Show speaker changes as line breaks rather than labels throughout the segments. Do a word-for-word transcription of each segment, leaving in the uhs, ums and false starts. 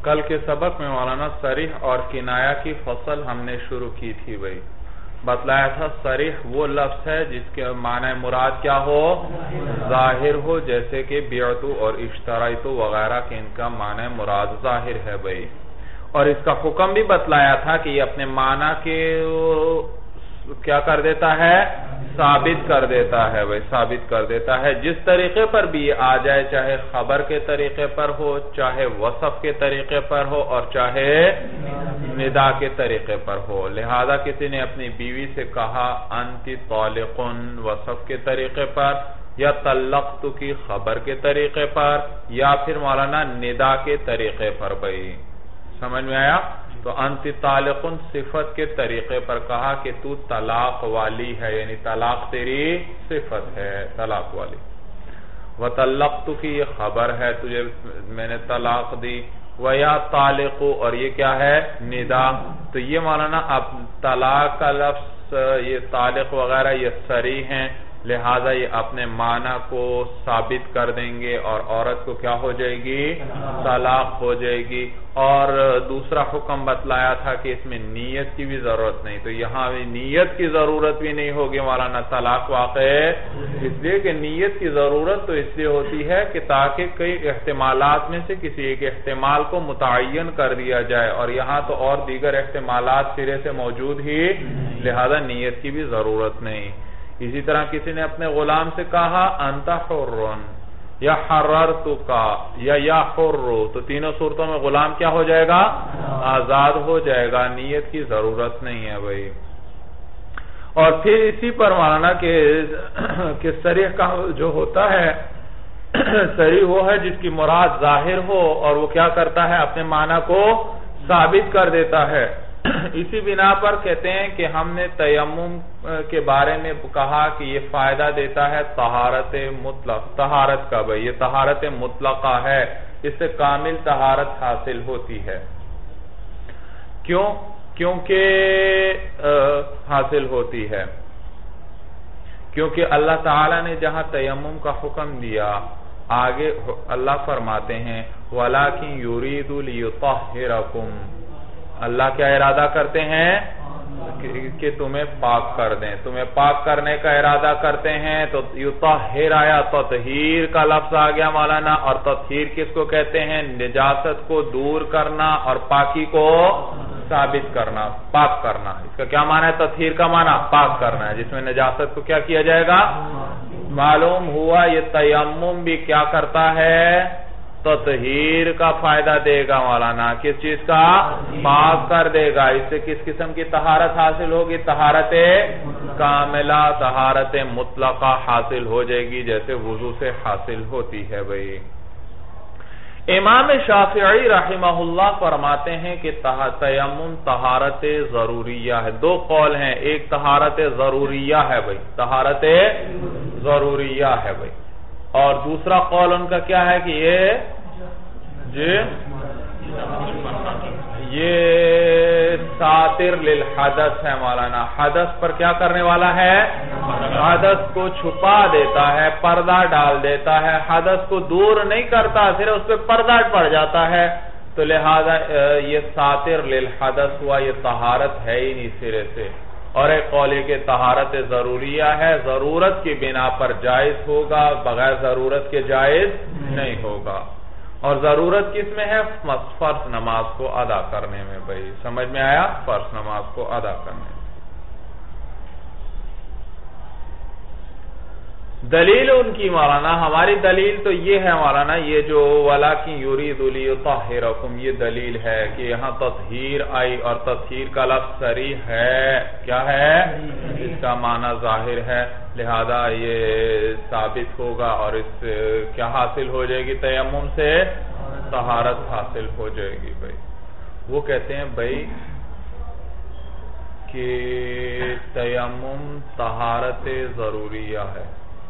کل کے سبق میں مولانا صریح اور کنایہ کی فصل ہم نے شروع کی تھی بھائی. بتلایا تھا صریح وہ لفظ ہے جس کے معنی مراد کیا ہو؟ ظاہر ہو، جیسے کہ بیعتو اور اشترائتو وغیرہ کے ان کا معنی مراد ظاہر ہے بھائی. اور اس کا حکم بھی بتلایا تھا کہ یہ اپنے معنی کے کیا کر دیتا ہے؟ ثابت کر دیتا ہے بھائی، ثابت کر دیتا ہے. جس طریقے پر بھی یہ آ جائے، چاہے خبر کے طریقے پر ہو، چاہے وصف کے طریقے پر ہو، اور چاہے ندا کے طریقے پر ہو. لہذا کسی نے اپنی بیوی سے کہا انتی طالقن وصف کے طریقے پر، یا طلقت کی خبر کے طریقے پر، یا پھر مولانا ندا کے طریقے پر بھائی. سمجھ میں آیا؟ تو انتی طالقن صفت کے طریقے پر کہا کہ تو طلاق والی ہے، یعنی طلاق تیری صفت ہے، طلاق والی. وطلقت کی یہ خبر ہے، تجھے میں نے طلاق دی. وَيَا طَالِقُ اور یہ کیا ہے؟ ندا. تو یہ مولانا اب طلاق کا لفظ، یہ طالق وغیرہ یہ صریح ہیں، لہذا یہ اپنے معنی کو ثابت کر دیں گے اور عورت کو کیا ہو جائے گی؟ طلاق ہو جائے گی. اور دوسرا حکم بتلایا تھا کہ اس میں نیت کی بھی ضرورت نہیں، تو یہاں بھی نیت کی ضرورت بھی نہیں ہوگی مولانا طلاق واقع ہے. اس لیے کہ نیت کی ضرورت تو اس لیے ہوتی ہے کہ تاکہ کئی احتمالات میں سے کسی ایک احتمال کو متعین کر دیا جائے، اور یہاں تو اور دیگر احتمالات سرے سے موجود ہی، لہذا نیت کی بھی ضرورت نہیں. اسی طرح کسی نے اپنے غلام سے کہا انت حرن یا حررتکا یا یا حرو، تو تینوں صورتوں میں غلام کیا ہو جائے گا؟ آزاد ہو جائے گا. نیت کی ضرورت نہیں ہے بھائی. اور پھر اسی پر مانا کہ صریح کا جو ہوتا ہے، صریح وہ ہے جس کی مراد ظاہر ہو اور وہ کیا کرتا ہے؟ اپنے معنی کو ثابت کر دیتا ہے. اسی بنا پر کہتے ہیں کہ ہم نے تیمم کے بارے میں کہا کہ یہ فائدہ دیتا ہے طہارت مطلق، طہارت کا بھئی، یہ طہارت مطلقہ ہے، اس سے کامل طہارت حاصل ہوتی ہے. کیوں؟ کیونکہ حاصل ہوتی ہے کیونکہ اللہ تعالیٰ نے جہاں تیمم کا حکم دیا، آگے اللہ فرماتے ہیں وَلَكِنْ يُرِيدُ لِيُطَهِّرَكُمْ، اللہ کیا ارادہ کرتے ہیں؟ کہ تمہیں پاک کر دیں، تمہیں پاک کرنے کا ارادہ کرتے ہیں. تو یطہر آیا، تطہیر کا لفظ آ گیا مولانا. اور تطہیر کس کو کہتے ہیں؟ نجاست کو دور کرنا اور پاکی کو ثابت کرنا، پاک کرنا. اس کا کیا معنی ہے؟ تطہیر کا معنی پاک کرنا ہے، جس میں نجاست کو کیا کیا جائے گا؟ معلوم ہوا یہ تیمم بھی کیا کرتا ہے؟ تطہیر کا فائدہ دے گا مولانا. کس چیز کا؟ پاک کر دے گا. اس سے کس قسم کی طہارت حاصل ہوگی؟ طہارت کاملہ، طہارت مطلقہ حاصل ہو جائے گی، جیسے وضو سے حاصل ہوتی ہے بھئی. امام شافعی رحمہ اللہ فرماتے ہیں کہ تیمم طہارت ضروریہ ہے. دو قول ہیں، ایک طہارت ضروریہ ہے بھئی، طہارت ضروریہ ہے بھئی، اور دوسرا قول ان کا کیا ہے کہ یہ جی یہ ساتر للحدث ہے مولانا. حدث پر کیا کرنے والا ہے؟ حدث کو چھپا دیتا ہے، پردہ ڈال دیتا ہے. حدث کو دور نہیں کرتا، صرف اس پہ پردہ پڑ جاتا ہے. تو لہذا یہ ساتر للحدث ہوا، یہ طہارت ہے ہی نہیں سرے سے. اور ایک قول کہ طہارت ضروریہ ہے، ضرورت کی بنا پر جائز ہوگا، بغیر ضرورت کے جائز نہیں ہوگا. اور ضرورت کس میں ہے؟ فرض نماز کو ادا کرنے میں بھئی. سمجھ میں آیا؟ فرض نماز کو ادا کرنے میں. دلیل ان کی مولانا، ہماری دلیل تو یہ ہے مولانا، یہ جو وَلَكِنْ يُرِيدُ لِيُطَهِّرَكُمْ یہ دلیل ہے کہ یہاں تطہیر آئی، اور تطہیر کا لفظ صریح ہے. کیا ہے؟ اس کا معنی ظاہر ہے، لہذا یہ ثابت ہوگا. اور اس سے کیا حاصل ہو جائے گی؟ تیمم سے طہارت حاصل ہو جائے گی بھئی. وہ کہتے ہیں بھئی کہ تیمم طہارت ضروریہ ہے،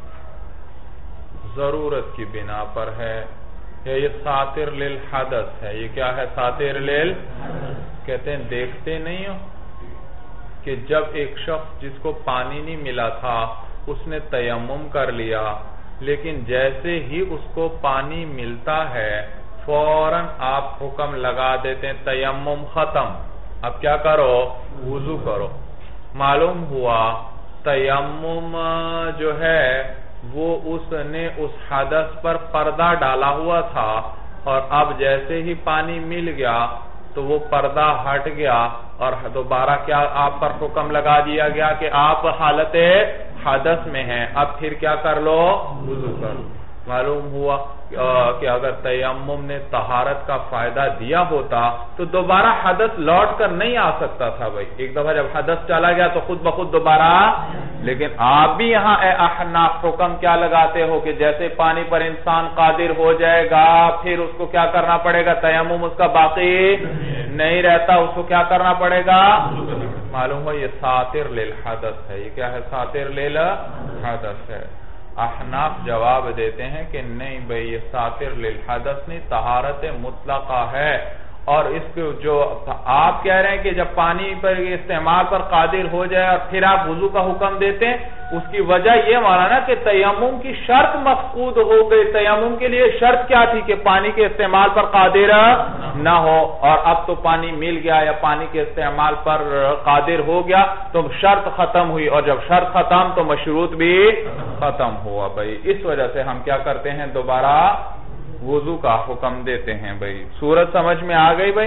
ضرورت کی بنا پر ہے، یا یہ ساتر للحدث ہے. یہ کیا ہے؟ ساتر لل کہتے ہیں دیکھتے نہیں ہو کہ جب ایک شخص جس کو پانی نہیں ملا تھا اس نے تیمم کر لیا، لیکن جیسے ہی اس کو پانی ملتا ہے فوراً آپ حکم لگا دیتے ہیں تیمم ختم، اب کیا کرو؟ وضو کرو۔ معلوم ہوا تیمم جو ہے وہ اس نے اس حدث پر پردہ ڈالا ہوا تھا، اور اب جیسے ہی پانی مل گیا تو وہ پردہ ہٹ گیا اور دوبارہ کیا آپ پر حکم لگا دیا گیا کہ آپ حالت حدث میں ہیں، اب پھر کیا کر لو؟ وضو کر لو۔ معلوم ہوا کہ اگر تیمم نے طہارت کا فائدہ دیا ہوتا تو دوبارہ حدث لوٹ کر نہیں آ سکتا تھا بھائی، ایک دفعہ جب حدث چلا گیا تو خود بخود دوبارہ۔ لیکن آپ بھی یہاں اے احناف حکم کیا لگاتے ہو کہ جیسے پانی پر انسان قادر ہو جائے گا پھر اس کو کیا کرنا پڑے گا؟ تیمم اس کا باقی نہیں رہتا، اس کو کیا کرنا پڑے گا؟ معلوم ہوا یہ ساتر للحدث ہے۔ یہ کیا ہے؟ ساتر للحدث ہے۔ احناف جواب دیتے ہیں کہ نہیں بھئی، یہ ساتر للحدث نہیں، طہارت مطلقہ ہے، اور اس کو جو آپ کہہ رہے ہیں کہ جب پانی پر استعمال پر قادر ہو جائے اور پھر آپ وضو کا حکم دیتے ہیں، اس کی وجہ یہ مولانا کہ تیمم کی شرط مفقود ہو گئی۔ تیمم کے لیے شرط کیا تھی کہ پانی کے استعمال پر قادر نہ ہو، اور اب تو پانی مل گیا یا پانی کے استعمال پر قادر ہو گیا تو شرط ختم ہوئی، اور جب شرط ختم تو مشروط بھی ختم ہوا بھائی۔ اس وجہ سے ہم کیا کرتے ہیں؟ دوبارہ وضو کا حکم دیتے ہیں بھائی۔ صورت سمجھ میں آ گئی بھائی؟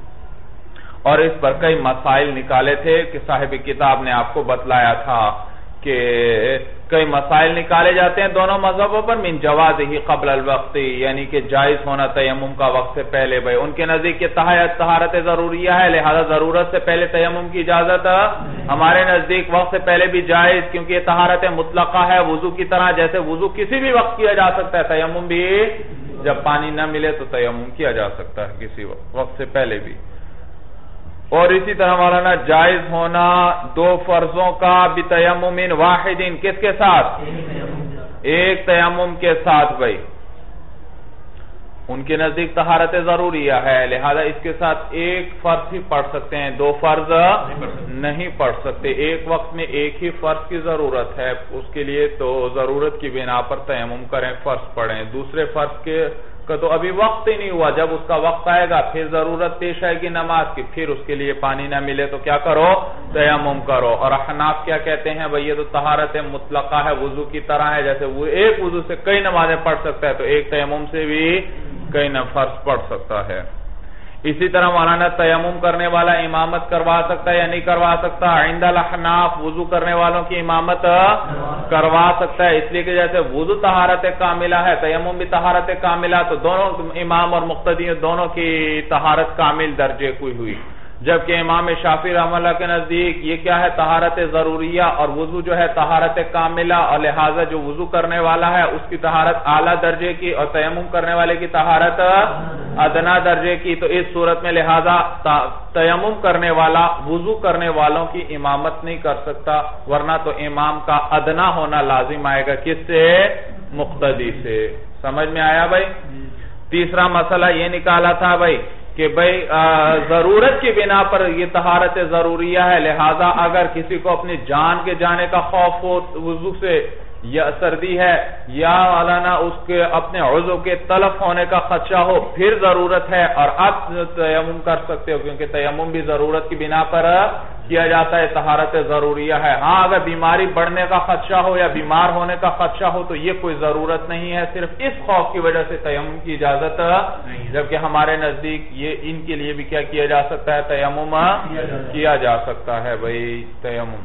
اور اس پر کئی مسائل نکالے تھے کہ صاحب کتاب نے آپ کو بتلایا تھا کہ کئی مسائل نکالے جاتے ہیں دونوں مذہبوں پر، من جواز ہی قبل الوقت، یعنی کہ جائز ہونا تیمم کا وقت سے پہلے بھائی۔ ان کے نزدیک کہ طہارت ضروریہ ہے، لہذا ضرورت سے پہلے تیمم کی اجازت، ہمارے نزدیک وقت سے پہلے بھی جائز، کیونکہ یہ طہارت مطلقہ ہے، وضو کی طرح، جیسے وضو کسی بھی وقت کیا جا سکتا ہے، تیمم بھی جب پانی نہ ملے تو تیمم کیا جا سکتا ہے کسی وقت سے پہلے بھی۔ اور اسی طرح مولانا جائز ہونا دو فرضوں کا بتیمم واحد، کس کے ساتھ؟ ایک تیمم کے ساتھ بھائی۔ ان کے نزدیک طہارت ضروریہ ہے، لہذا اس کے ساتھ ایک فرض ہی پڑھ سکتے ہیں، دو فرض نہیں پڑھ سکتے۔ ایک وقت میں ایک ہی فرض کی ضرورت ہے، اس کے لیے تو ضرورت کی بنا پر تیمم کریں، فرض پڑھیں۔ دوسرے فرض کے کا تو ابھی وقت ہی نہیں ہوا، جب اس کا وقت آئے گا پھر ضرورت پیش آئے گی نماز کی، پھر اس کے لیے پانی نہ ملے تو کیا کرو؟ تیمم کرو۔ اور احناف کیا کہتے ہیں؟ بھئی یہ تو طہارت مطلقہ ہے، وضو کی طرح ہے، جیسے وہ ایک وضو سے کئی نمازیں پڑھ سکتا ہے تو ایک تیمم سے بھی کئی فرض پڑھ سکتا ہے۔ اسی طرح مولانا تیمم کرنے والا امامت کروا سکتا ہے یا نہیں کروا سکتا؟ عند الاحناف وضو کرنے والوں کی امامت کروا سکتا ہے، اس لیے کہ جیسے وضو طہارت کاملہ ہے، تیمم بھی طہارت کاملہ، تو دونوں امام اور مقتدی دونوں کی طہارت کامل درجے کی ہوئی۔ جبکہ امام شافعی رحمہ اللہ کے نزدیک یہ کیا ہے؟ طہارت ضروریہ، اور وضو جو ہے طہارت کاملہ، اور لہٰذا جو وضو کرنے والا ہے اس کی طہارت اعلیٰ درجے کی اور تیمم کرنے والے کی طہارت ادنا درجے کی۔ تو اس صورت میں لہٰذا تیمم کرنے والا وضو کرنے والوں کی امامت نہیں کر سکتا، ورنہ تو امام کا ادنا ہونا لازم آئے گا، کس سے؟ مقتدی سے۔ سمجھ میں آیا بھائی؟ تیسرا مسئلہ یہ نکالا تھا بھائی کہ بھئی ضرورت کی بنا پر یہ طہارت ضروریہ ہے، لہذا اگر کسی کو اپنی جان کے جانے کا خوف ہو وضو سے، یا سردی ہے، یا مولانا اس کے اپنے عضو کے تلف ہونے کا خدشہ ہو، پھر ضرورت ہے اور اب تیمم کر سکتے ہو، کیونکہ تیمم بھی ضرورت کی بنا پر کیا جاتا ہے، طہارت ضروریہ ہے۔ ہاں اگر بیماری بڑھنے کا خدشہ ہو یا بیمار ہونے کا خدشہ ہو تو یہ کوئی ضرورت نہیں ہے، صرف اس خوف کی وجہ سے تیمم کی اجازت نہیں، جبکہ ہمارے نزدیک یہ ان کے لیے بھی کیا کیا جا سکتا ہے؟ تیمم کیا جا سکتا ہے بھائی تیمم۔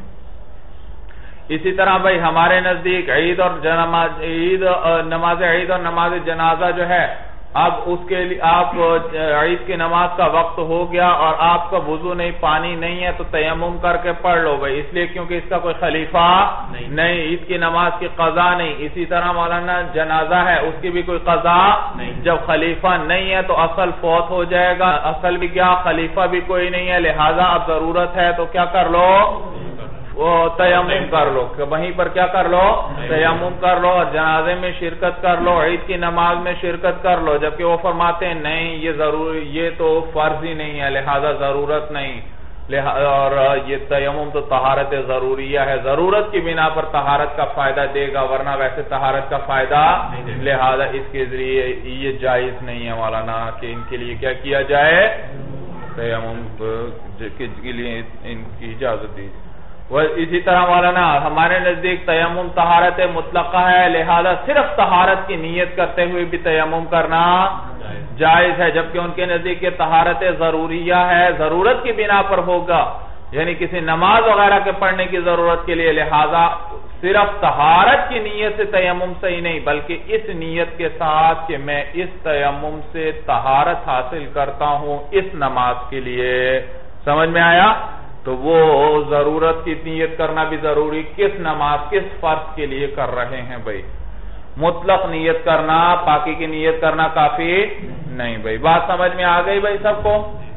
اسی طرح بھائی ہمارے نزدیک عید اور نماز عید نماز عید اور نماز جنازہ جو ہے، اب اس کے لیے آپ عید کی نماز کا وقت ہو گیا اور آپ کا وضو نہیں، پانی نہیں ہے، تو تیمم کر کے پڑھ لو بھائی، اس لیے کیونکہ اس کا کوئی خلیفہ نہیں، عید کی نماز کی قضا نہیں۔ اسی طرح مولانا جنازہ ہے، اس کی بھی کوئی قضا نہیں، جب خلیفہ نہیں ہے تو اصل فوت ہو جائے گا، اصل بھی کیا؟ خلیفہ بھی کوئی نہیں ہے، لہذا اب ضرورت ہے تو کیا کر لو؟ وہ تیمم کر لو، وہیں پر کیا کر لو؟ تیمم کر لو، اور جنازے میں شرکت کر لو، عید کی نماز میں شرکت کر لو، جبکہ وہ فرماتے ہیں نہیں یہ ضرور یہ تو فرض ہی نہیں ہے، لہذا ضرورت نہیں۔ اور یہ تیمم تو طہارت ضروریہ ہے، ضرورت کی بنا پر طہارت کا فائدہ دے گا، ورنہ ویسے طہارت کا فائدہ لہذا اس کے ذریعے یہ جائز نہیں ہے مولانا کہ ان کے لیے کیا کیا جائے، تیمم کے لیے ان کی اجازت دی۔ اسی طرح مولانا ہمارے نزدیک تیمم طہارت مطلقہ ہے، لہذا صرف طہارت کی نیت کرتے ہوئے بھی تیمم کرنا جائز ہے، جبکہ ان کے نزدیک یہ طہارت ضروریہ ہے، ضرورت کی بنا پر ہوگا، یعنی کسی نماز وغیرہ کے پڑھنے کی ضرورت کے لیے، لہذا صرف طہارت کی نیت سے تیمم صحیح نہیں، بلکہ اس نیت کے ساتھ کہ میں اس تیمم سے طہارت حاصل کرتا ہوں اس نماز کے لیے، سمجھ میں آیا؟ تو وہ ضرورت کی نیت کرنا بھی ضروری، کس نماز کس فرض کے لیے کر رہے ہیں بھائی، مطلق نیت کرنا، پاکی کی نیت کرنا کافی نہیں بھائی، بات سمجھ میں آ گئی بھائی سب کو؟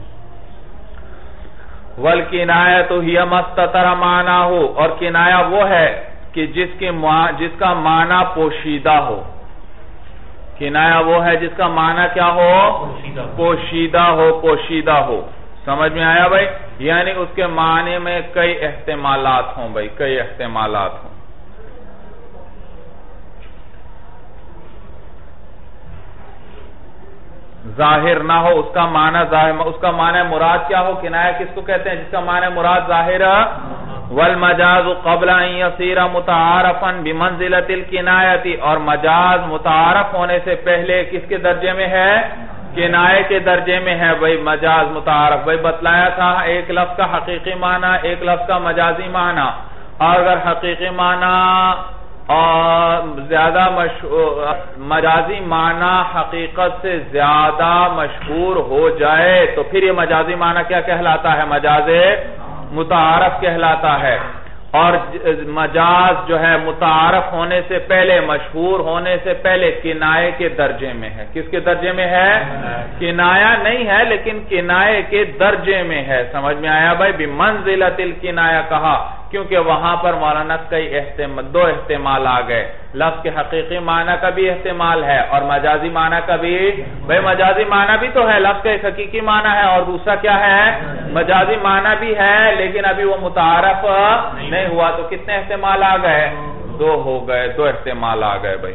وَالْكِنَایَةُ هِيَ مَا اسْتَتَرَ مَعْنَاهُ، اور کنایہ وہ ہے کہ جس کے جس کا معنی پوشیدہ ہو، کنایہ وہ ہے جس کا معنی کیا ہو، پوشیدہ ہو، پوشیدہ ہو، سمجھ میں آیا بھائی؟ یعنی اس کے معنی میں کئی احتمالات ہوں بھائی، کئی احتمالات ہوں۔ ظاہر نہ ہو اس کا معنی، ظاہر اس کا معنی مراد کیا ہو، کنایہ کس کو کہتے ہیں جس کا معنی مراد ظاہر، والمجاز قبل ان یصیر متعارفا بمنزلۃ الکنایۃ، اور مجاز متعارف ہونے سے پہلے کس کے درجے میں ہے، کنایہ کے درجے میں ہے بھائی، مجاز متعارف بھائی بتلایا تھا، ایک لفظ کا حقیقی معنی، ایک لفظ کا مجازی معنی، اور اگر حقیقی معنی اور زیادہ مجازی معنی حقیقت سے زیادہ مشہور ہو جائے تو پھر یہ مجازی معنی کیا کہلاتا ہے، مجاز متعارف کہلاتا ہے، اور مجاز جو ہے متعارف ہونے سے پہلے، مشہور ہونے سے پہلے کنایہ کے درجے میں ہے، کس کے درجے میں ہے، کنایہ نہیں ہے لیکن کنایہ کے درجے میں ہے، سمجھ میں آیا بھائی؟ بمنزلۃ الکنایہ کہا کیونکہ وہاں پر مولانا کئی احتمال، دو احتمال آ گئے، لفظ کے حقیقی معنی کا بھی احتمال ہے اور مجازی معنی کا بھی، بھائی مجازی معنی بھی تو ہے، لفظ کا ایک حقیقی معنی ہے اور دوسرا کیا ہے، مجازی معنی بھی ہے، لیکن ابھی وہ متعارف نہیں ہوا، تو کتنے احتمال آ گئے، دو ہو گئے، دو احتمال آ گئے بھائی۔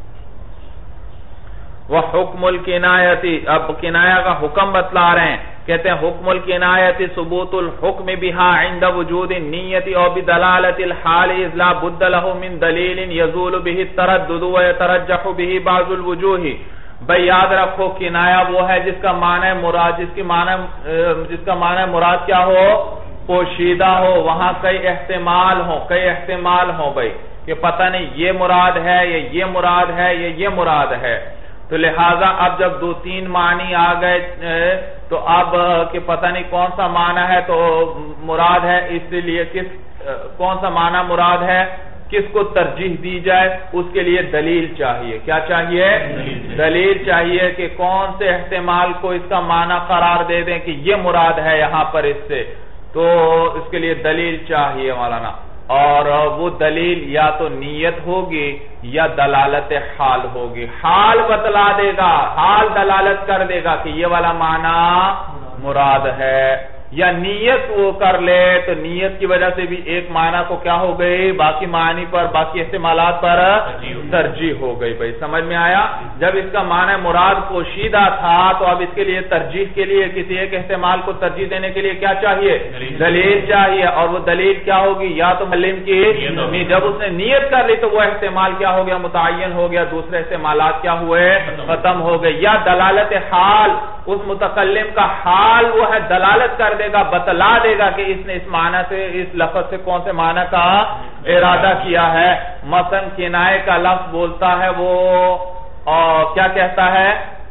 وَحُکْمُ الْكِنَایَةِ، اب کنایہ کا حکم بتلا رہے ہیں، کہتے ہیں حکم الکنایت ثبوت الحکم بها عند وجود النیت او بدلالت الحال اذ لا بد له من دلیل یزول به التردد ويترجح به بعض الوجوہ۔ بھئی یاد رکھو کنایہ وہ ہے جس کا معنی مراد، جس کی معنی جس کا معنی مراد کیا ہو، پوشیدہ ہو، وہاں کئی احتمال ہوں، کئی احتمال ہوں بھئی کہ پتہ نہیں یہ مراد ہے یا یہ مراد ہے یا یہ مراد ہے، تو لہٰذا اب جب دو تین معنی آ گئے تو اب کہ پتہ نہیں کون سا معنی ہے تو مراد ہے، اس لیے کس کون سا معنی مراد ہے، کس کو ترجیح دی جائے، اس کے لیے دلیل چاہیے، کیا چاہیے، دلیل چاہیے کہ کون سے احتمال کو اس کا معنی قرار دے دیں کہ یہ مراد ہے یہاں پر اس سے، تو اس کے لیے دلیل چاہیے مولانا، اور وہ دلیل یا تو نیت ہوگی یا دلالت حال ہوگی، حال بتلا دے گا، حال دلالت کر دے گا کہ یہ والا معنی مراد ہے، یا نیت وہ کر لے تو نیت کی وجہ سے بھی ایک معنی کو کیا ہو گئی، باقی معنی پر، باقی استعمالات پر ترجیح ہو گئی بھئی، سمجھ میں آیا؟ جب اس کا معنی مراد پوشیدہ تھا تو اب اس کے لیے ترجیح کے لیے کسی ایک احتمال کو ترجیح دینے کے لیے کیا چاہیے، دلیل چاہیے، اور وہ دلیل کیا ہوگی، یا تو معلم کی، جب اس نے نیت کر لی تو وہ احتمال کیا ہو گیا، متعین ہو گیا، دوسرے احتمالات کیا ہوئے، ختم ہو گئے، یا دلالت حال، اس متکلم کا حال وہ ہے دلالت کر دے گا، بتلا دے گا کہ اس نے اس معنی سے، اس لفظ سے کون سے معنی کا ارادہ کیا ہے، مثلا کنایہ کا لفظ بولتا ہے وہ اور کیا کہتا ہے،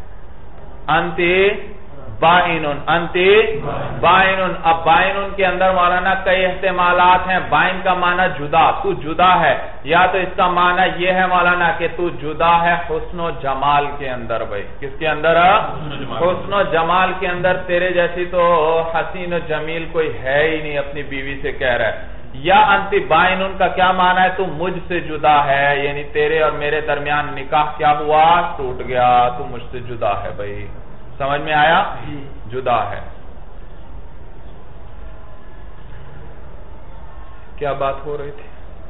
انتی بائنن، انتی بائنن، اب بائنن کے اندر مولانا کئی احتمالات ہیں، بائن کا معنی جدا، تو جدا ہے، یا تو اس کا معنی یہ ہے مولانا کہ تو جدا ہے حسن و جمال کے اندر، بھائی کس کے اندر، حسن و جمال کے اندر، تیرے جیسی تو حسین و جمیل کوئی ہے ہی نہیں، اپنی بیوی سے کہہ رہا ہے، یا انتی بائنن کا کیا معنی ہے، تو مجھ سے جدا ہے، یعنی تیرے اور میرے درمیان نکاح کیا ہوا، ٹوٹ گیا، تو مجھ سے جدا ہے بھائی، سمجھ میں آیا، جدا ہے۔ کیا بات ہو رہی تھی؟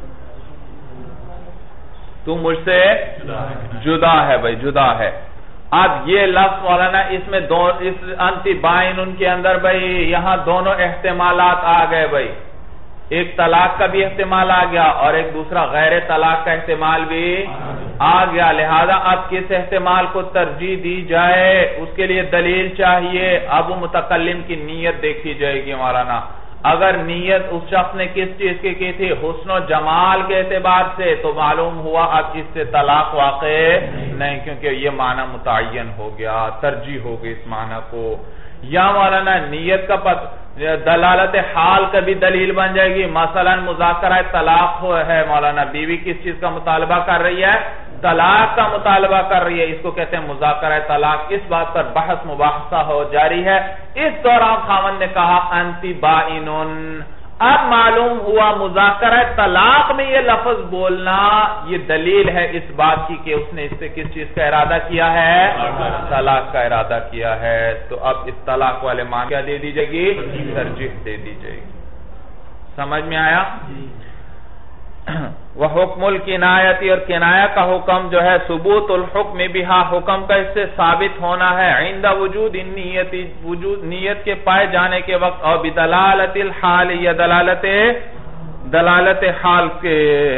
تو مجھ سے جدا ہے بھائی، جدا ہے. اب یہ لفظ مولانا اس میں دو اس انتی بائن ان کے اندر بھائی یہاں دونوں احتمالات آ گئے بھائی. ایک طلاق کا بھی احتمال آ گیا اور ایک دوسرا غیر طلاق کا احتمال بھی آ گیا. لہذا اب کس احتمال کو ترجیح دی جائے اس کے لیے دلیل چاہیے. اب وہ متکلم کی نیت دیکھی جائے گی مولانا. اگر نیت اس شخص نے کس چیز کی کی تھی؟ حسن و جمال کے اعتبار سے، تو معلوم ہوا اب اس سے طلاق واقع نہیں، کیونکہ یہ معنی متعین ہو گیا، ترجیح ہو گئی اس معنی کو. یا مولانا نیت کا پتہ دلالت حال کا بھی دلیل بن جائے گی. مثلا مذاکرہ طلاق ہے مولانا، بیوی کس چیز کا مطالبہ کر رہی ہے؟ طلاق کا مطالبہ کر رہی ہے، اس کو کہتے ہیں مذاکرہ طلاق. اس بات پر بحث مباحثہ ہو جاری ہے. اس دوران خاوند نے کہا انتی بائنن. اب معلوم ہوا مذاکرہ طلاق میں یہ لفظ بولنا یہ دلیل ہے اس بات کی کہ اس نے اس سے کس چیز کا ارادہ کیا ہے؟ طلاق کا ارادہ کیا ہے. تو اب اس طلاق والے معنی کیا دے دی جائے گی؟ ترجیح دے دی جائے گی. سمجھ میں آیا؟ وہ حکم الکنایتی، اور کنایہ کا حکم جو ہے ثبوت الحکم بہا، حکم کا اس سے ثابت ہونا ہے عند وجود النیت، وجود نیت کے پائے جانے کے وقت، اور بدلالت الحال، یا دلالت دلالت حال کے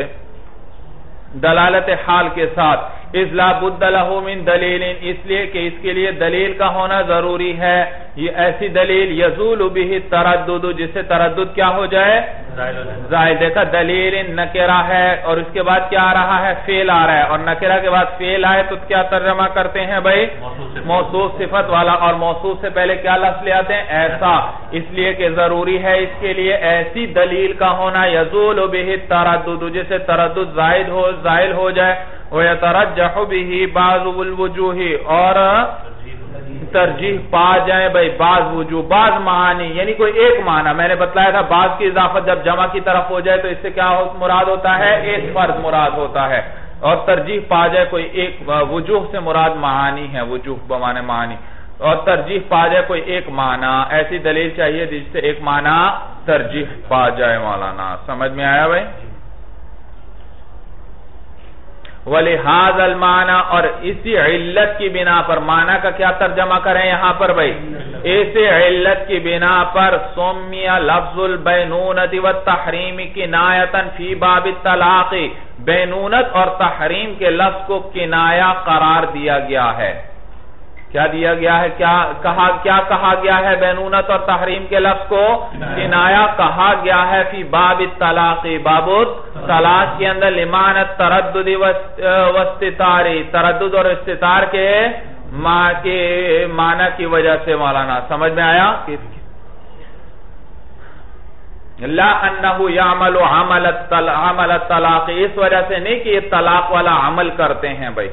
دلالت حال کے ساتھ. اذ لا بد له من دلیل، اس لیے کہ اس کے لیے دلیل کا ہونا ضروری ہے. یہ ایسی دلیل یزول به التردد، جس سے تردد کیا ہو جائے؟ زائل. دیکھا دلیل نکرہ ہے اور اس کے بعد کیا آ رہا ہے؟ فعل آ رہا ہے، اور نکرہ کے بعد فعل آئے تو کیا ترجمہ کرتے ہیں بھائی؟ موصوف صفت والا. اور موصوف سے پہلے کیا لفظ لے آتے ہیں؟ ایسا. اس لیے کہ ضروری ہے اس کے لیے ایسی دلیل کا ہونا یزول به التردد، جس سے تردد زائد ہو زائل ہو جائے. وَيَتَرَجَّحُ بِهِ بَعْضُ الْوُجُوهِ، اور ترجیح پا جائیں بھائی بعض وجوہ، بعض معانی، یعنی کوئی ایک معنی. میں نے بتلایا تھا بعض کی اضافت جب جمع کی طرف ہو جائے تو اس سے کیا مراد ہوتا ہے؟ ایک فرد مراد ہوتا ہے. اور ترجیح پا جائے کوئی ایک وجوہ سے مراد معانی ہے، وجوہ بمعنی معانی. اور ترجیح پا جائے کوئی ایک معنی، ایسی دلیل چاہیے جس سے ایک معنی ترجیح پا جائے مولانا. سمجھ میں آیا بھائی؟ وَلِهَذَا الْمَعْنَى، اور اسی علت کی بنا پر، معنی کا کیا ترجمہ کریں یہاں پر بھائی؟ اسی علت کی بنا پر سُمِّيَ لفظ البینونت والتحریم کنایۃ فی باب الطلاق، بینونت اور تحریم کے لفظ کو کنایہ قرار دیا گیا ہے. کیا دیا گیا ہے؟ کیا کہا کیا کہا گیا ہے؟ بینونت اور تحریم کے لفظ کو کنایہ کہا گیا ہے. فی باب الطلاق، باب طلاق کے اندر، لمعنی التردد واستتار، تردد اور استتار کے معنی کی وجہ سے مولانا. سمجھ میں آیا؟ لا انہ یعمل عمل الطلاق، اس وجہ سے نہیں کہ یہ طلاق والا عمل کرتے ہیں بھائی.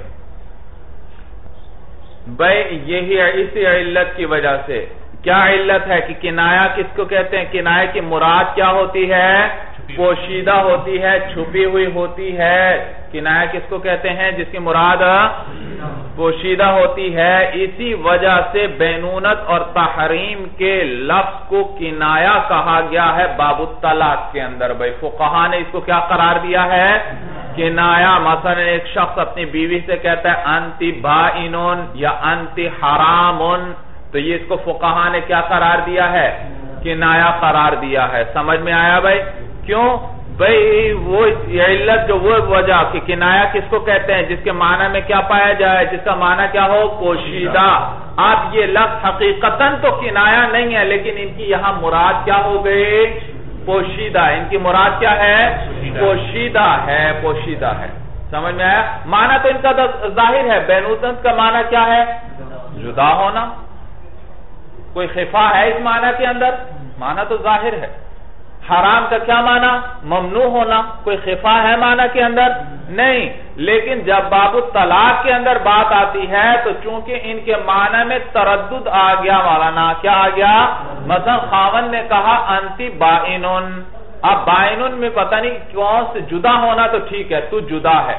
بھائی یہی اسی علت کی وجہ سے. کیا علت ہے کہ کنایہ کس کو کہتے ہیں؟ کنایہ کی مراد کیا ہوتی ہے؟ پوشیدہ ہوتی ہے، چھپی ہوئی ہوتی ہے. کنایہ کس کو کہتے ہیں؟ جس کی مراد پوشیدہ ہوتی ہے. اسی وجہ سے بینونت اور تحریم کے لفظ کو کنایہ کہا گیا ہے باب الطلاق کے اندر. بھائی فقہا نے اس کو کیا قرار دیا ہے؟ کنایہ. مثلا ایک شخص اپنی بیوی سے کہتا ہے انتی بائنون یا انتی حرامون، تو یہ اس کو فقہا نے کیا قرار دیا ہے؟ کنایہ قرار دیا ہے. سمجھ میں آیا بھائی؟ کیوں بھئی؟ وہ علت جو وہ وجہ کہ کنایہ کس کو کہتے ہیں؟ جس کے معنی میں کیا پایا جائے؟ جس کا معنی کیا ہو؟ پوشیدہ. اب یہ لفظ حقیقتاً تو کنایہ نہیں ہے، لیکن ان کی یہاں مراد کیا ہو گئی؟ پوشیدہ. ان کی مراد کیا ہے؟ پوشیدہ ہے، پوشیدہ ہے. سمجھ میں آیا؟ معنی تو ان کا ظاہر ہے. بینونت کا معنی کیا ہے؟ جدا ہونا. کوئی خفا ہے اس معنی کے اندر؟ معنی تو ظاہر ہے. حرام کا کیا معنی؟ ممنوع ہونا. کوئی خفا ہے معنی کے اندر؟ نہیں. لیکن جب باب الطلاق کے اندر بات آتی ہے تو چونکہ ان کے معنی میں تردد آ گیا مولانا. کیا آ گیا؟ مثلا خاوند نے کہا انتی بائنون. اب بائنون میں پتہ نہیں کون سے جدا ہونا تو ٹھیک ہے، تو جدا ہے.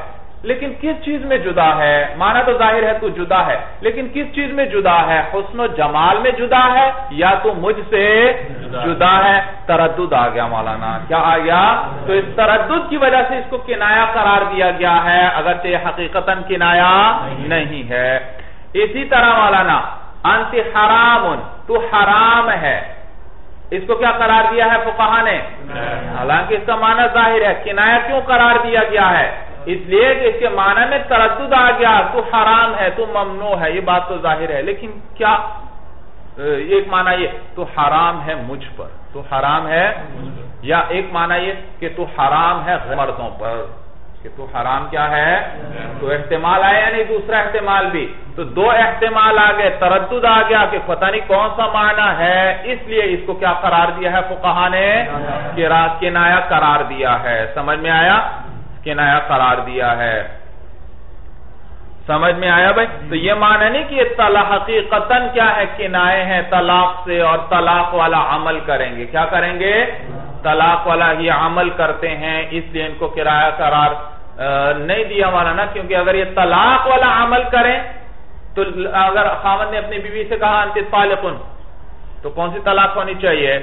لیکن کس چیز میں جدا ہے؟ معنی تو ظاہر ہے تو جدا ہے، لیکن کس چیز میں جدا ہے؟ حسن و جمال میں جدا ہے یا تو مجھ سے جدا ہے؟ تردد آ گیا مولانا، کیا آ گیا؟ تو اس تردد کی وجہ سے اس کو کنایہ قرار دیا گیا ہے، اگرچہ یہ حقیقتاً کنایہ نہیں ہے۔ اسی طرح مولانا انت حرام، تو حرام ہے، اس کو کیا قرار دیا ہے فقہا نے؟ حالانکہ اس کا معنی ظاہر ہے، کنایہ کیوں قرار دیا گیا ہے؟ اس لیے کہ اس کے معنی میں تردد آ گیا، تو حرام ہے، تو ممنوع ہے، یہ بات تو ظاہر ہے، لیکن کیا ایک معنی یہ تو حرام ہے مجھ پر، تو حرام ہے، یا ایک معنی یہ کہ تو حرام ہے مردوں پر، کہ تو حرام کیا ہے؟ تو احتمال آیا یا نہیں؟ دوسرا احتمال بھی، تو دو احتمال آ گئے، تردد آ گیا کہ پتہ نہیں کون سا معنی ہے، اس لیے اس کو کیا قرار دیا ہے فقہا نے؟ کنایہ قرار دیا ہے۔ سمجھ میں آیا؟ کنایہ قرار دیا ہے، سمجھ میں آیا بھائی؟ تو یہ معنی نہیں کہ یہ طلاق حقیقتاً کیا ہے؟ کنایہ ہے طلاق سے، اور طلاق والا عمل کریں گے، کیا کریں گے؟ طلاق والا ہی عمل کرتے ہیں، اس لیے ان کو کنایہ قرار نہیں دیا ہمارا نا، کیونکہ اگر یہ طلاق والا عمل کریں تو اگر خاوند نے اپنی بیوی سے کہا انت طالقن، تو کون سی طلاق ہونی چاہیے؟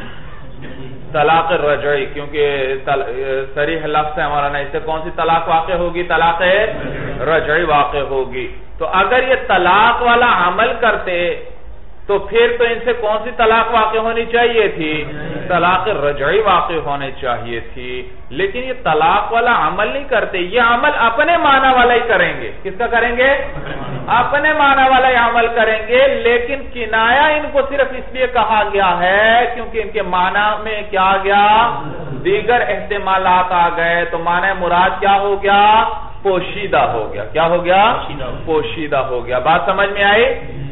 طلاق رجعی، کیونکہ صریح لفظ ہے ہمارا نا، اس سے کون سی طلاق واقع ہوگی؟ طلاق رجعی واقع ہوگی۔ تو اگر یہ طلاق والا عمل کرتے تو پھر تو ان سے کون سی طلاق واقع ہونی چاہیے تھی؟ طلاق رجعی واقع ہونے چاہیے تھی، لیکن یہ طلاق والا عمل نہیں کرتے، یہ عمل اپنے معنی والا ہی کریں گے۔ کس کا کریں گے؟ اپنے معنی والا ہی عمل کریں گے، لیکن کنایہ ان کو صرف اس لیے کہا گیا ہے کیونکہ ان کے معنی میں کیا آ گیا؟ دیگر احتمالات آ گئے، تو معنی مراد کیا ہو گیا؟ پوشیدہ ہو گیا۔ کیا ہو گیا؟ پوشیدہ ہو گیا۔ بات سمجھ میں آئی؟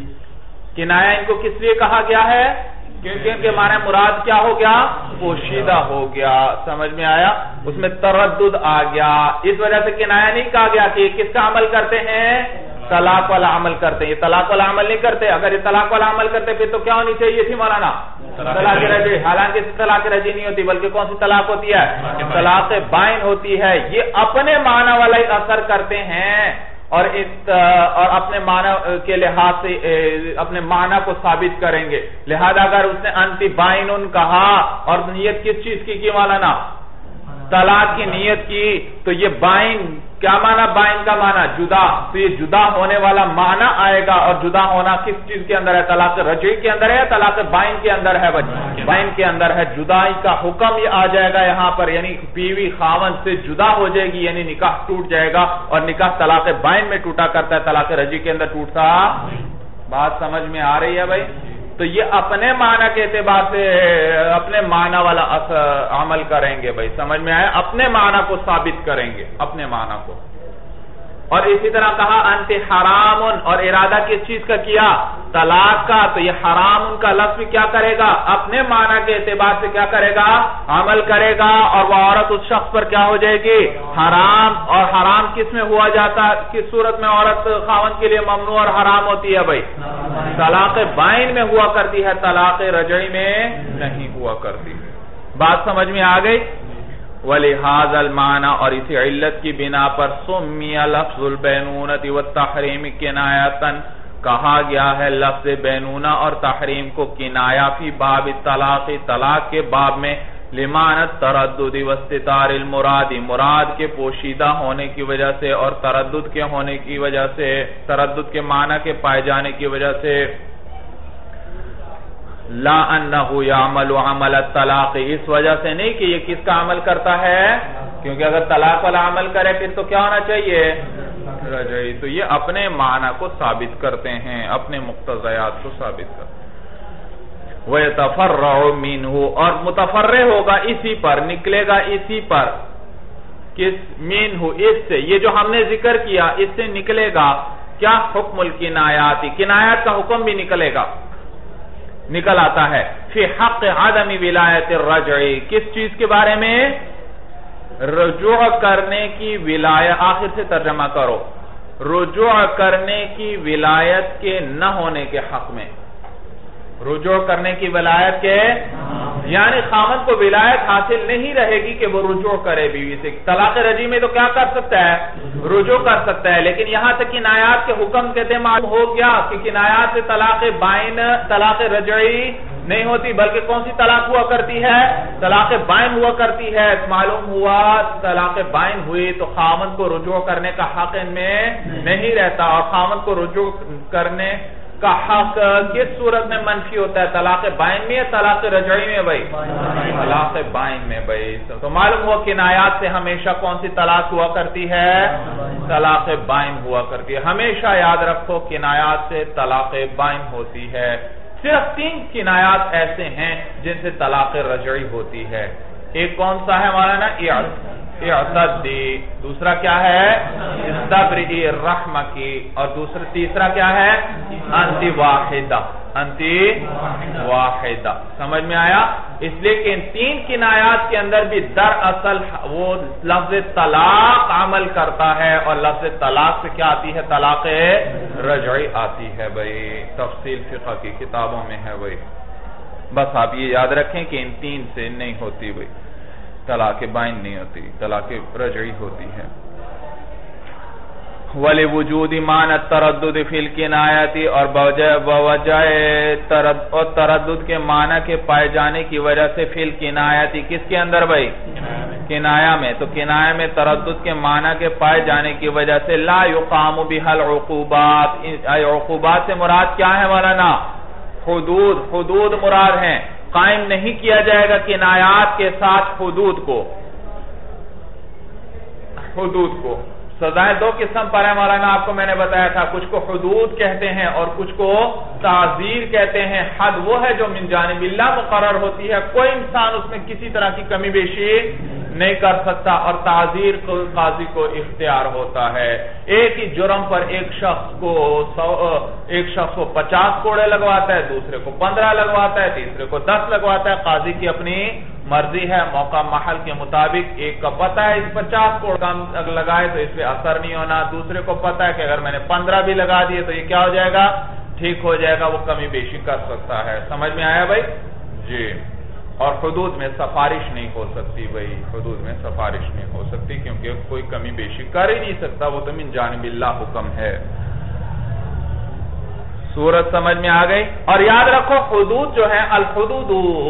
کنایہ ان کو کس لیے کہا گیا ہے؟ کیونکہ ان کے معنی مراد کیا ہو گیا؟ پوشیدہ ہو گیا۔ سمجھ میں آیا؟ اس میں تردد آ گیا، اس وجہ سے کنایہ نہیں کہا گیا کہ کس کا عمل کرتے ہیں؟ طلاق والا عمل کرتے ہیں۔ یہ طلاق والا عمل نہیں کرتے، اگر یہ طلاق والا عمل کرتے پھر تو کیا ہونی چاہیے تھی مولانا؟ طلاق رجعی۔ حالانکہ طلاق رجعی نہیں ہوتی، بلکہ کون سی طلاق ہوتی ہے؟ طلاق بائن ہوتی ہے۔ یہ اپنے معنی والا ہی اثر کرتے ہیں، اور اور اپنے معنی کے لحاظ سے اپنے معنی کو ثابت کریں گے۔ لہذا اگر اس نے انتی بائنن کہا اور نیت کس چیز کی کی مولانا؟ طلاق کی نیت کی، تو یہ بائن کیا معنی؟ بائن کا معنی جدا، تو یہ جدا ہونے والا معنی آئے گا، اور جدا ہونا کس چیز کے اندر ہے؟ طلاق رجعی کے اندر ہے یا طلاق بائن کے اندر ہے؟ بائن کے اندر ہے۔ جدائی کا حکم یہ آ جائے گا یہاں پر، یعنی بیوی خاوند سے جدا ہو جائے گی، یعنی نکاح ٹوٹ جائے گا، اور نکاح طلاق بائن میں ٹوٹا کرتا ہے، طلاق رجعی کے اندر ٹوٹتا۔ بات سمجھ میں آ رہی ہے بھائی؟ تو یہ اپنے معنی کے اعتبار سے اپنے معنی والا عمل کریں گے بھائی، سمجھ میں آیا؟ اپنے معنی کو ثابت کریں گے، اپنے معنی کو۔ اور اسی طرح کہا انت حرام، اور ارادہ کس چیز کا کیا؟ طلاق کا، تو یہ حرام کا لفظ بھی کیا کرے گا؟ اپنے معنی کے اعتبار سے کیا کرے گا؟ عمل کرے گا، اور وہ عورت اس شخص پر کیا ہو جائے گی؟ حرام۔ اور حرام کس میں ہوا جاتا؟ کس صورت میں عورت خاوند کے لیے ممنوع اور حرام ہوتی ہے بھائی؟ طلاق بائن میں ہوا کرتی ہے، طلاق رجعی میں نہیں ہوا کرتی۔ بات سمجھ میں آ گئی؟ وَلِهَذَا الْمَعْنَى، اور اسی علت کی بنا پر سُمِّيَ لَفْظُ الْبَيْنُونَةِ وَالتَّحْرِيمِ كِنَایَةً، کہا گیا ہے لفظ بینونہ اور تحریم کو کنایہ فی باب الطلاق، طلاق کے باب میں، لِمَعْنَى التَّرَدُّدِ وَاسْتِتَارِ الْمُرَادِ، مراد کے پوشیدہ ہونے کی وجہ سے اور تردد کے ہونے کی وجہ سے، تردد کے معنی کے پائے جانے کی وجہ سے۔ لا انہو یعمل عمل الطلاق، اس وجہ سے نہیں کہ یہ کس کا عمل کرتا ہے، کیونکہ اگر طلاق والا عمل کرے پھر تو کیا ہونا چاہیے؟ رجعی۔ تو یہ اپنے معنی کو ثابت کرتے ہیں، اپنے مقتضیات کو ثابت کرتے ہیں۔ وَيَتَفَرَّعُ مِنْهُ، اور متفرع ہوگا اسی پر، نکلے گا اسی پر، کس؟ مِنْهُ، اس سے، یہ جو ہم نے ذکر کیا اس سے نکلے گا کیا؟ حکم الکنایات، کنایات کا حکم بھی نکلے گا، نکل آتا ہے فی حق عدم ولایت الرجعی، کس چیز کے بارے میں؟ رجوع کرنے کی ولایت، آخر سے ترجمہ کرو، رجوع کرنے کی ولایت کے نہ ہونے کے حق میں، رجوع کرنے کی ولایت کے یعنی خامد کو ولایت حاصل نہیں رہے گی کہ وہ رجوع کرے بیوی سے. طلاق رجعی میں تو کیا کر سکتا ہے؟ رجوع کر سکتا ہے. لیکن یہاں تک کنایات کے حکم کہتے ہیں معلوم ہو گیا کہ کنایات سے طلاق بائن طلاق رجعی نہیں ہوتی، بلکہ کون سی طلاق ہوا کرتی ہے؟ طلاق بائن ہوا کرتی ہے. معلوم ہوا طلاق بائن ہوئی تو خامد کو رجوع کرنے کا حق ان میں نہیں رہتا. اور خامد کو رجوع کرنے کا حق کس صورت میں منفی ہوتا ہے؟ طلاق بائن میں یا طلاق رجعی میں بھائی؟ طلاق بائن میں بھائی. تو معلوم ہوا کنایات سے ہمیشہ کون سی طلاق ہوا کرتی ہے؟ طلاق بائن ہوا کرتی ہے. ہمیشہ یاد رکھو کنایات سے طلاق بائن ہوتی ہے. صرف تین کنایات ایسے ہیں جن سے طلاق رجعی ہوتی ہے. ایک کون سا ہے مولانا؟ اعتدی. دوسرا کیا ہے؟ استبرئی الرحم کی. اور دوسرا تیسرا کیا ہے؟ انتی واحدہ. انتی واحدہ. سمجھ میں آیا؟ اس لیے کہ ان تین کنایات کے اندر بھی دراصل وہ لفظ طلاق عمل کرتا ہے، اور لفظ طلاق سے کیا آتی ہے؟ طلاق رجعی آتی ہے بھائی. تفصیل فقہ کی کتابوں میں ہے بھائی. بس آپ یہ یاد رکھیں کہ ان تین سے نہیں ہوتی بھائی، طلاق بائن نہیں ہوتی، طلاق رجعی ہوتی ہے. وَلِوُجُودِ مَعْنَى التَّرَدُّدِ فِي الْكِنَایَةِ، اور بوجہ تردد کے معنی کے پائے جانے کی وجہ سے فی الکنایتی. کس کے اندر بھائی؟ کنایہ میں. تو کنایہ میں تردد کے معنی کے پائے جانے کی وجہ سے لا یقام بها العقوبات. عقوبات سے مراد کیا ہے مولانا؟ حدود. حدود مراد ہیں. قائم نہیں کیا جائے گا کنایات کے ساتھ حدود کو. حدود کو سزائیں دو قسم پر ہے مولانا، آپ کو میں نے بتایا تھا. کچھ کو حدود کہتے ہیں اور کچھ کو تعزیر کہتے ہیں. حد وہ ہے جو من جانب اللہ مقرر ہوتی ہے، کوئی انسان اس میں کسی طرح کی کمی بیشی نہیں کر سکتا. اور تعزیر قاضی کو اختیار ہوتا ہے. ایک ہی جرم پر ایک شخص کو ایک شخص کو پچاس کوڑے لگواتا ہے، دوسرے کو پندرہ لگواتا ہے، تیسرے کو دس لگواتا ہے. قاضی کی اپنی مرضی ہے. موقع محل کے مطابق ایک کا پتہ ہے اس پچاس کوڑ کم لگائے تو اس پہ اثر نہیں ہونا، دوسرے کو پتہ ہے کہ اگر میں نے پندرہ بھی لگا دیے تو یہ کیا ہو جائے گا؟ ٹھیک ہو جائے گا. وہ کمی بیشی کر سکتا ہے. سمجھ میں آیا بھائی؟ جی. اور حدود میں سفارش نہیں ہو سکتی بھائی. حدود میں سفارش نہیں ہو سکتی کیونکہ کوئی کمی بیشی کر ہی نہیں سکتا. وہ تو من جانب اللہ حکم ہے. صورت سمجھ میں آ گئی. اور یاد رکھو حدود جو ہے الحدود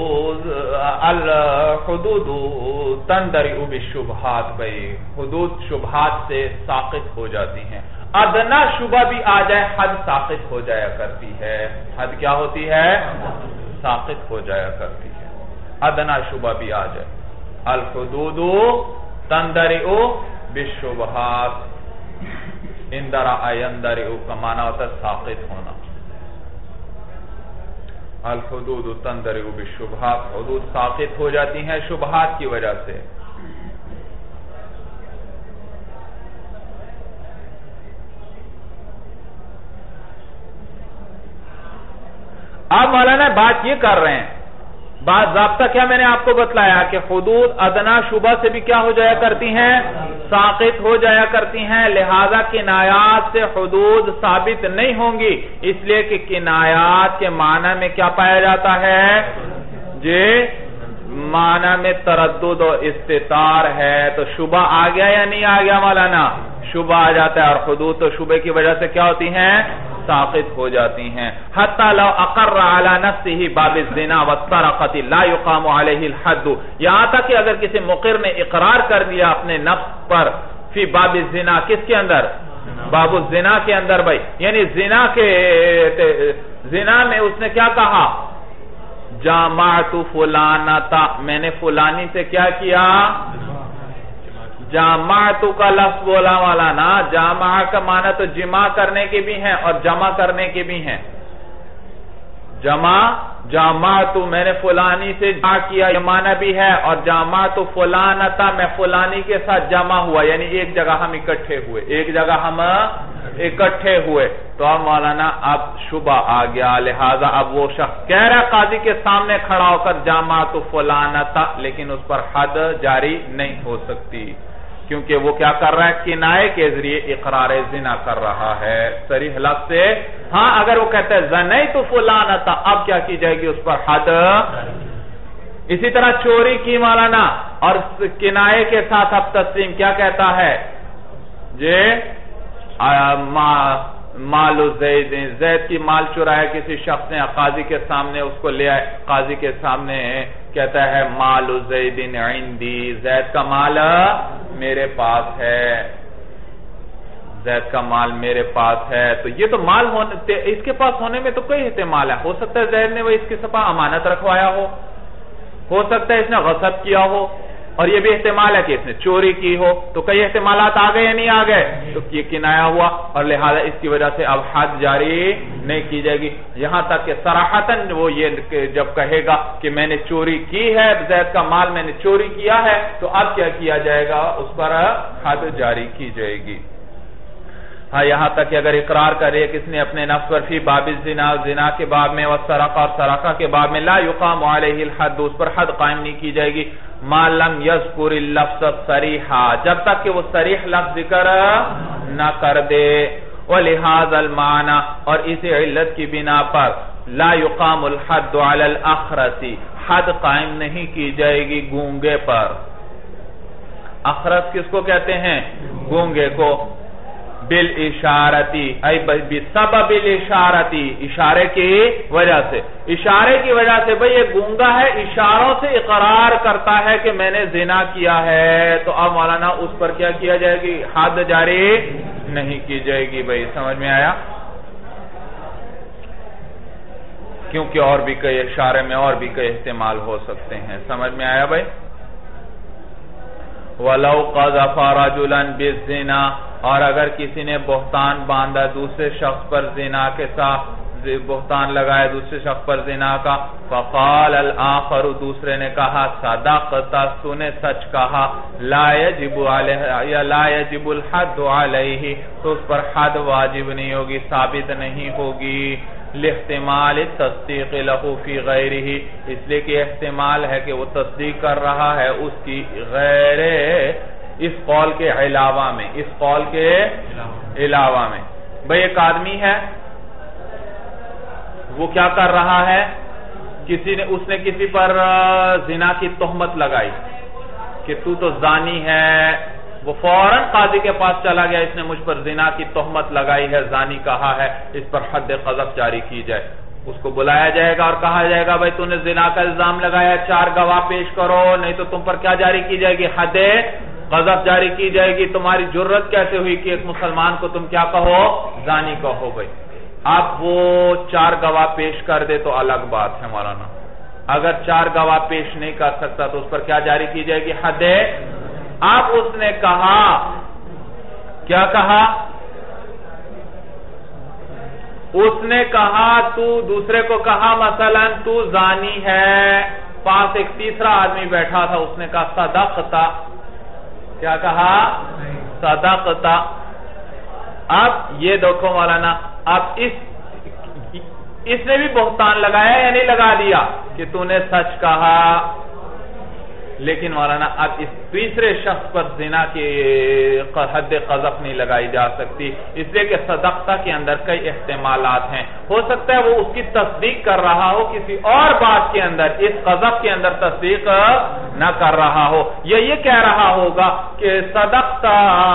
الحدود تندرئ بالشبہات بھائی. حدود شبہات سے ساقط ہو جاتی ہیں. ادنا شبہ بھی آ جائے حد ساقط ہو جایا کرتی ہے. حد کیا ہوتی ہے؟ ساقط ہو جایا کرتی ہے. ادنا شبہ بھی آ جائے. الحدود تندرئ بالشبہات. اندرا ایندرئ کا معنی ہوتا ہے ساقط ہونا. الحدود تندرئ بالشبہات. حدود ساقط ہو جاتی ہیں شبہات کی وجہ سے. آپ مولانا بات یہ کر رہے ہیں، بات ضابطہ کیا میں نے آپ کو بتلایا کہ حدود ادنا شبہ سے بھی کیا ہو جایا کرتی ہیں؟ ساقط ہو جایا کرتی ہیں. لہذا کنایات سے حدود ثابت نہیں ہوں گی، اس لیے کہ کنایات کے معنی میں کیا پایا جاتا ہے؟ جی معنی میں تردد و استتار ہے. تو شبہ آ گیا یا نہیں آ گیا مولانا؟ شبہ آ جاتا ہے. اور حدود تو شبہ کی وجہ سے کیا ہوتی ہیں؟ ساقط ہو جاتی ہیں. حتی لو اقر علی نفسه باب الزنا والسرقۃ لا یقام علیہ الحد. یہاں تک کہ اگر کسی مقر نے اقرار کر دیا اپنے نفس پر فی باب الزنا، کس کے اندر؟ باب الزنا کے اندر بھائی. یعنی زنا کے زنا میں اس نے کیا کہا؟ جامعت فلانتا، میں نے فلانی سے کیا کیا؟ جامعتو کا لفظ بولا والا نا. جامع کا معنی تو جمع کرنے کے بھی ہیں اور جمع کرنے کے بھی ہیں. جمع جامعتو میں نے فلانی سے جمع کیا یہ معنی بھی ہے، اور جامعتو فلانتا میں فلانی کے ساتھ جمع ہوا، یعنی ایک جگہ ہم اکٹھے ہوئے. ایک جگہ ہم اکٹھے ہوئے. تو اب مولانا اب شبہ آ گیا. لہذا اب وہ شخص کہہ رہا قاضی کے سامنے کھڑا ہو کر جامعتو فلانتا، لیکن اس پر حد جاری نہیں ہو سکتی کیونکہ وہ کیا کر رہا ہے؟ کنائے کے ذریعے اقرار زنا کر رہا ہے صریح لفظ سے. ہاں اگر وہ کہتا ہے زنیت فلانتا، اب کیا کی جائے گی؟ اس پر حد اسی طرح چوری کی مولانا اور کنائے کے ساتھ اب تسلیم کیا کہتا ہے جی مال زید زید کی مال چرایا کسی شخص نے قاضی کے سامنے اس کو لے آئے قاضی کے سامنے کہتا ہے مال زید عندی زید کا مال میرے پاس ہے زید کا مال میرے پاس ہے تو یہ تو مال ہونے اس کے پاس ہونے میں تو کئی احتمال ہے ہو سکتا ہے زید نے وہ اس کے سپاہ امانت رکھوایا ہو ہو سکتا ہے اس نے غصب کیا ہو اور یہ بھی احتمال ہے کہ اس نے چوری کی ہو تو کئی احتمالات آ گئے یا نہیں آ گئے تو یہ کنایا ہوا اور لہذا اس کی وجہ سے اب حد جاری نہیں کی جائے گی یہاں تک کہ صراحتاً وہ یہ جب کہے گا کہ میں نے چوری کی ہے زید کا مال میں نے چوری کیا ہے تو اب کیا کیا جائے گا اس پر حد جاری کی جائے گی ہاں یہاں تک کہ اگر اقرار کرے کس نے اپنے نفس پر فی باب الزنا زنا کے باب میں والسرقہ اور سرقہ کے باب میں لا یقام علیہ الحد اس پر حد قائم نہیں کی جائے گی ما لم یذکر اللفظ صریحا جب تک کہ وہ صریح لفظ ذکر نہ کر دے ولہذا المعنی اور اسی علت کی بنا پر لا یقام الحد علی الاخرس حد قائم نہیں کی جائے گی گونگے پر اخرس کس کو کہتے ہیں گونگے کو بالاشارتی ای بسبب الاشارتی اشارے کی وجہ سے اشارے کی وجہ سے بھئی یہ گونگا ہے اشاروں سے اقرار کرتا ہے کہ میں نے زنا کیا ہے تو اب مولانا اس پر کیا کیا جائے گی حد جاری نہیں کی جائے گی بھئی سمجھ میں آیا کیونکہ اور بھی کئی اشارے میں اور بھی کئی احتمال ہو سکتے ہیں سمجھ میں آیا بھئی وَلَوْ قَذَفَ رَجُلًا بِالزِّنَا اور اگر کسی نے بہتان باندھا دوسرے شخص پر زنا کے ساتھ بہتان لگایا دوسرے شخص پر زنا کا فقال الآخر دوسرے نے کہا صدقت تو نے سچ کہا لا یجب علیہ یا لا یجب الحد علیہ تو اس پر حد واجب نہیں ہوگی ثابت نہیں ہوگی لاحتمال تصدیق له فی غیرہ اس لیے کہ احتمال ہے کہ وہ تصدیق کر رہا ہے اس کی غیر اس قول کے علاوہ میں اس قول کے علاوہ میں بھئی ایک آدمی ہے وہ کیا کر رہا ہے کسی نے اس نے کسی پر زنا کی تہمت لگائی کہ تو تو زانی ہے وہ فوراً قاضی کے پاس چلا گیا اس نے مجھ پر زنا کی تہمت لگائی ہے زانی کہا ہے اس پر حد قذف جاری کی جائے اس کو بلایا جائے گا اور کہا جائے گا بھئی تو نے زنا کا الزام لگایا چار گواہ پیش کرو نہیں تو تم پر کیا جاری کی جائے گی حد قذف جاری کی جائے گی تمہاری جرت کیسے ہوئی کہ ایک مسلمان کو تم کیا کہو زانی کہو بھئی اب وہ چار گواہ پیش کر دے تو الگ بات ہے مولانا اگر چار گواہ پیش نہیں کر سکتا تو اس پر کیا جاری کی جائے گی حد اب اس نے کہا کیا کہا اس نے کہا تو دوسرے کو کہا مثلا تو زانی ہے پاس ایک تیسرا آدمی بیٹھا تھا اس نے کہا صدقتا کیا کہا صدقتا اب یہ دیکھو مولانا اب اس اس نے بھی بہتان لگایا یا نہیں لگا دیا کہ تو نے سچ کہا لیکن مولانا اب اس تیسرے شخص پر زنا کی حد قذف نہیں لگائی جا سکتی اس لیے کہ صدقتا کے اندر کئی احتمالات ہیں ہو سکتا ہے وہ اس کی تصدیق کر رہا ہو کسی اور بات کے اندر اس قذف کے اندر تصدیق نہ کر رہا ہو یا یہ کہہ رہا ہوگا کہ صدقتا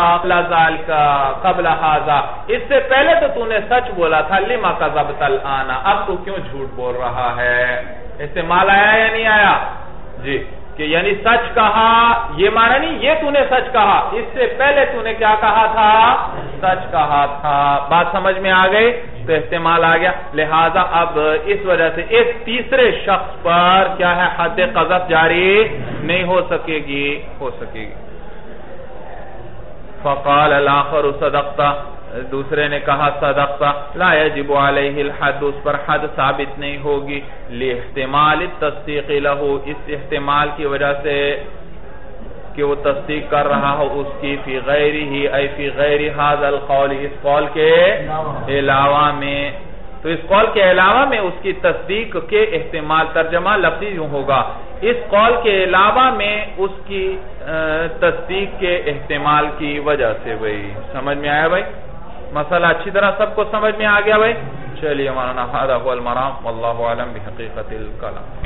قبل ھذا اس سے پہلے تو تو نے سچ بولا تھا لما کذبت الآن اب تو کیوں جھوٹ بول رہا ہے استعمال آیا یا نہیں آیا جی کہ یعنی سچ کہا یہ معنی نہیں یہ تو نے سچ کہا اس سے پہلے تو نے کیا کہا تھا سچ کہا تھا بات سمجھ میں آ گئی تو استعمال آ گیا لہذا اب اس وجہ سے اس تیسرے شخص پر کیا ہے حد قذف جاری نہیں ہو سکے گی ہو سکے گی فقال الاخر صدقتا دوسرے نے کہا صدقتا لا یجب علیہ الحد اس پر حد ثابت نہیں ہوگی لاحتمال التصدیق له اس احتمال کی وجہ سے کہ وہ تصدیق کر رہا ہو اس کی فی غیرہ ای فی غیر ھذا القول اس قول کے علاوہ میں تو اس قول کے علاوہ میں اس کی تصدیق کے احتمال ترجمہ لفظی یوں ہوگا اس قول کے علاوہ میں اس کی تصدیق کے احتمال کی وجہ سے بھئی سمجھ میں آیا بھئی مسئلہ اچھی طرح سب کو سمجھ میں آ گیا بھئی چلیے مولانا ھذا هو المرام واللہ اعلم بحقیقت الکلام